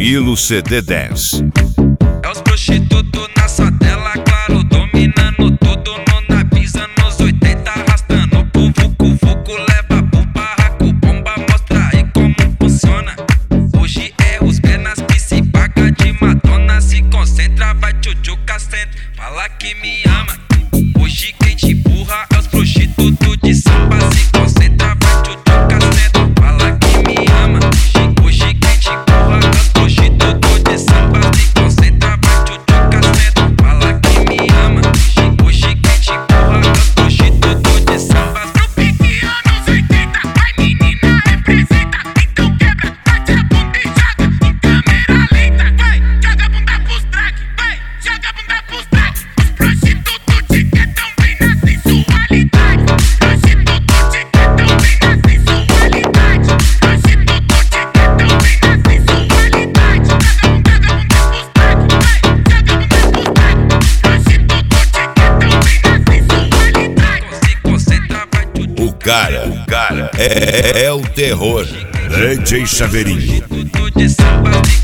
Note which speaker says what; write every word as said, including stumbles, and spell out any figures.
Speaker 1: Tranquilo C D Dance.
Speaker 2: É os prostitutos na sua tela, claro, dominando tudo no Navisa, nos oitenta, arrastando pro vucu vucu, leva pro barraco, bomba, mostra aí como funciona. Hoje é os penas que se paga de Madonna, se concentra, vai tchutchuca, senta, fala que me ama. Hoje quem te empurra é os prostitutos de samba, se concentra, vai tchutchuca, senta, fala que me ama. Hoje quem te empurra é os prostitutos de samba, se concentra, vai tchutchuca, senta, fala que me ama. Hoje quem te empurra é os prostitutos de samba.
Speaker 3: No pique anos oitenta, vai menina representa, então quebra, bate a bunda e joga em câmera lenta. Vai, joga a bunda pros track, vai, joga a bunda pros track. Os prostitutos te quedam bem na sensualidade. Prostituto te quedam bem na sensualidade. Prostituto te quedam bem na sensualidade. Joga a bunda, joga a bunda pros track, vai, joga a bunda pros track. Prostituto te quedam bem na sensualidade.
Speaker 2: Se concentra, vai tchutchuca.
Speaker 1: O cara, o cara é, é o terror. D J Chaveirinho.
Speaker 2: Prostituto de samba, se